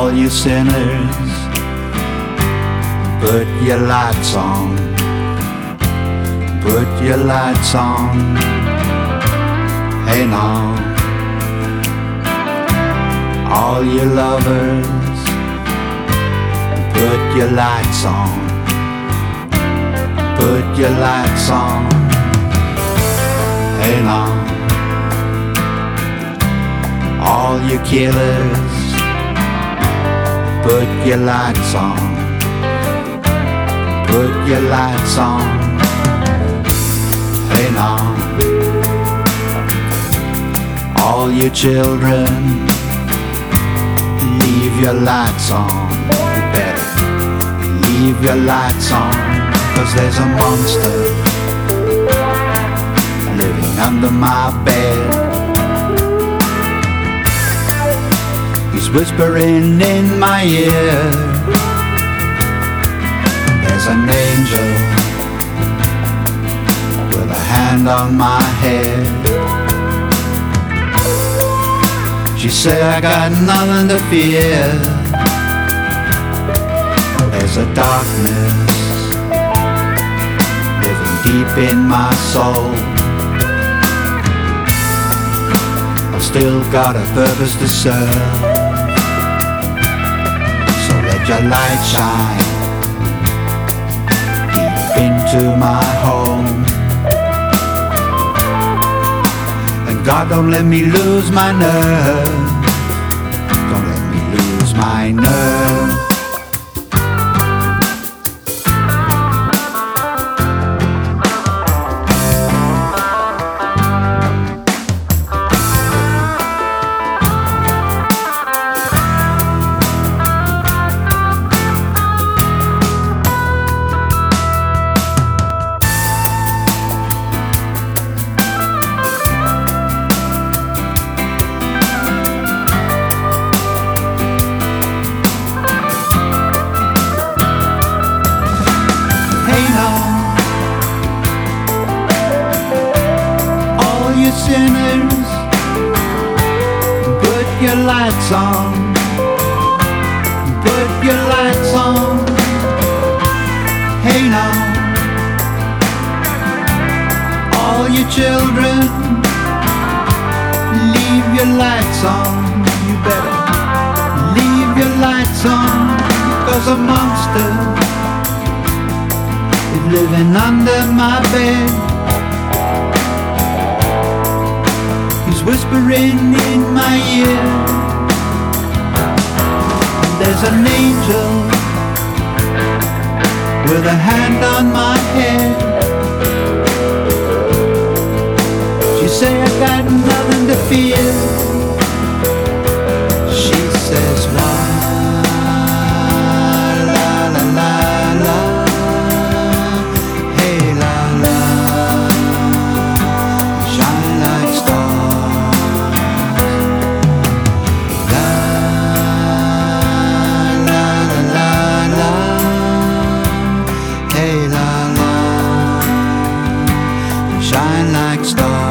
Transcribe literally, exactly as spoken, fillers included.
all you sinners, put your lights on, put your lights on. Hey now, all you lovers, put your lights on, put your lights on. Hey now, all you killers, put your lights on, put your lights on. Hey now, all you children, leave your lights on. You better leave your lights on, 'cause there's a monster living under my bed. He's whispering in my ear, there's an angel with a hand on my head. She said I got nothing to fear. There's a darkness living deep in my soul. I've still got a purpose to serve, so let your light shine deep into my home. And God, don't let me lose my nerve, don't let me lose my nerve. You sinners, put your lights on, put your lights on. Hey now, all you children, leave your lights on. You better leave your lights on, 'cause a monster is living under my bed. Whispering in my ear, there's an angel with a hand on my head. She say I got nothing to fear. She says la la la la la, hey la la, shine like stars. Shine like stars.